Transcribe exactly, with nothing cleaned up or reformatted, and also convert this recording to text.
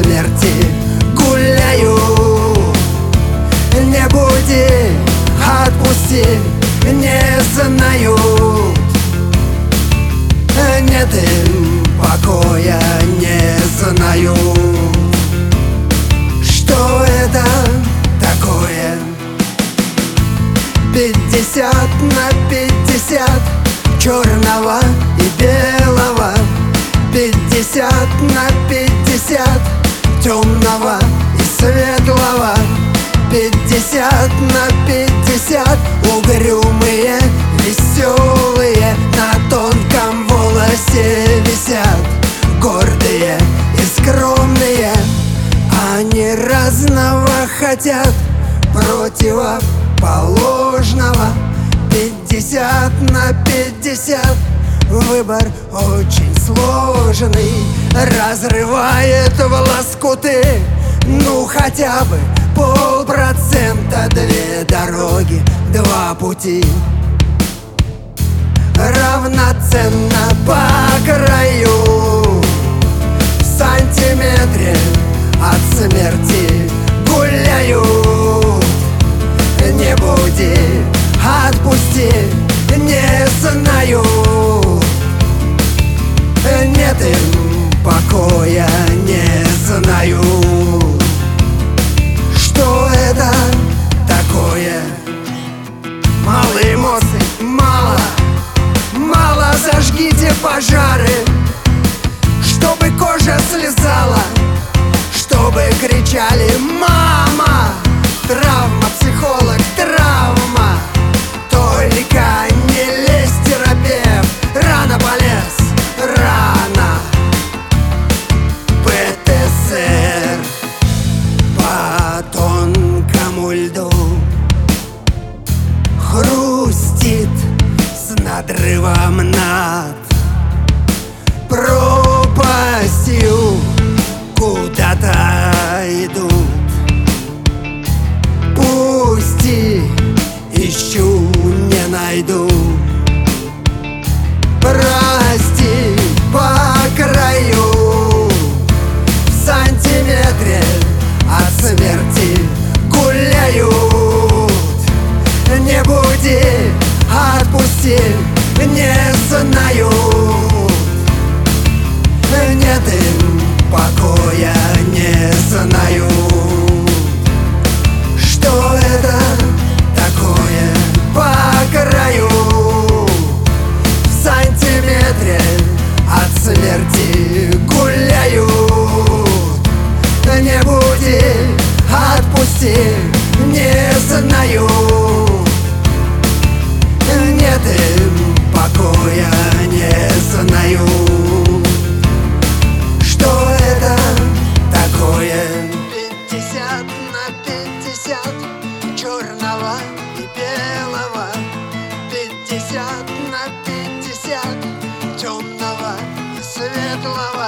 смерти гуляю. Не буди, отпусти, не знают. Нет им покоя, не знаю, что это такое. Пятьдесят на пятьдесят черного и белого, пятьдесят на пятьдесят темного и светлого, пятьдесят на пятьдесят угрюмые, веселые, на тонком волосе висят, гордые и скромные. Они разного хотят, противоположного. Пятьдесят на пятьдесят выбор очень сложный, разрывает в лоскуты. Ну хотя бы полпроцента, две дороги, два пути. Равноценно по краю, в сантиметре от смерти гуляют. Не буди, отпусти, не знаю. Нет им покоя, не знаю, что это такое. Малые эмоции, мало, мало, зажгите пожары, чтобы кожа слезала, чтобы кричали «Мама!» Травма, психолог, травма. Только не лезь, терапевт, рано полез, рано. ПТСР по тонкому льду хрустит с надрывом над пропастью. Куда-то идут, пусти, ищу, не найду. Прости, по краю, в сантиметре от смерти гуляют. Не буди, отпусти, не знаю. Нет им покоя, не знаю, что это такое. По краю, в сантиметре от смерти гуляют. Не буди, отпусти, не знаю. Нет им покоя, не знаю, что это такое. Пятьдесят на пятьдесят черного и белого, пятьдесят на пятьдесят темного и светлого.